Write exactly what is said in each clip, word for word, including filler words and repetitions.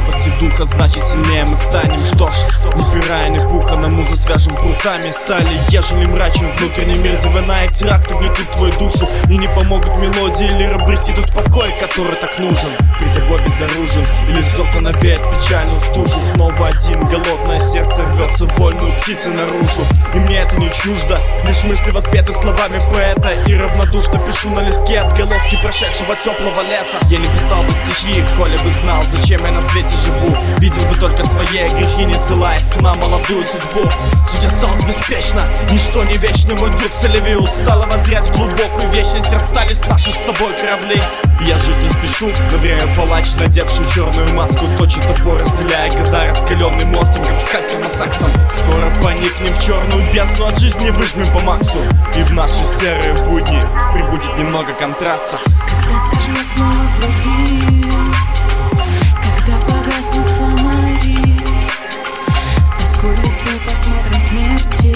слабости духа, значит сильнее мы станем. Что ж, не пирая, ни пуха, на музу свяжем прутами стали. Ежели мрачен внутренний мир, дивана и теракт угнетут твою душу, и не помогут мелодии или обрести тот покой, который так нужен. При тобой безоружен, и лишь золото навеет печальную стужу. Снова один, голодное сердце рвется вольную птицу наружу. И мне это не чуждо, лишь мысли воспеты словами поэта. И равнодушно пишу на листке отголоски прошедшего теплого лета. Я не писал бы стихи, коли бы знал, зачем я на свете живу. Видел бы только свои грехи, не ссылаясь на молодую судьбу. Суть осталась беспечна, ничто не вечно. Мой друг Соловей устало возрять в глубокую вечность. Расстались наши с тобой корабли. Я жить не спешу, но время палач, надевший черную маску, точит топор, разделяя года раскаленным мостом, как пскать термосаксом. Скоро поникнем в черную бездну, от жизни выжмем по максу, и в наши серые будни прибудет немного контраста. Когда сожмет снова в груди, когда погаснут фонари, с тоской в лице посмотрим смерти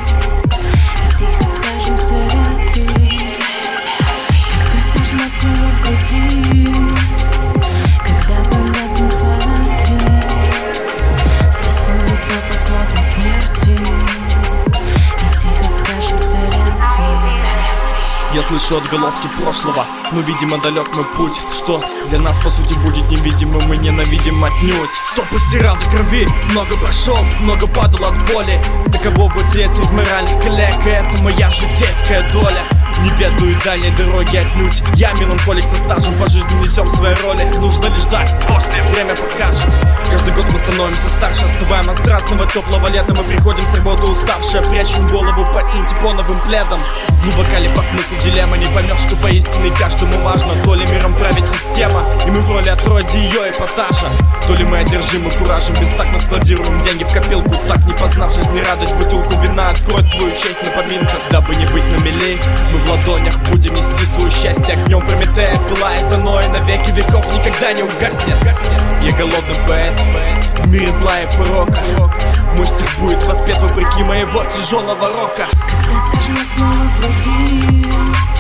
и тихо скажем селфи. Когда сожмет снова в груди, когда погаснут фонари, с тоской в лице посмотрим смерти и тихо скажем селфи. Я слышу отголоски прошлого, но, видимо, далек мой путь, что для нас, по сути, будет невидимым и ненавидим отнюдь. Стопы стирал до крови, много прошел, много падал от боли. Таково бытие среди моральных коллег, и это моя житейская доля. Не ведаю дальней дороги отнюдь, я меланхолик со стажем, по жизни несем свои роли. Нужно лишь ждать, после время покажет. Каждый год мы становимся старше, остываем от страстного теплого лета. Мы приходим с работы уставшие, прячем голову под синтепоновым пледом. Глубока ли по смыслу дилемма, не поймешь, что поистине каждому важно. То ли миром правит система, и мы в роли отроди ее эпатажа, то ли мы одержимы куражем, бестактно складируем деньги в копилку. Так не познав жизнь, не радость, бутылку вина откроет твою честь на поминках. Дабы не быть на мели, мы в ладонях будем нести свое счастье. Огнем Прометея пылает оно, и на веки веков никогда не угаснет. Я голодный поэт в мире зла и порока. Мой стих будет воспет вопреки моего тяжелого рока. Когда сожмет снова в груди,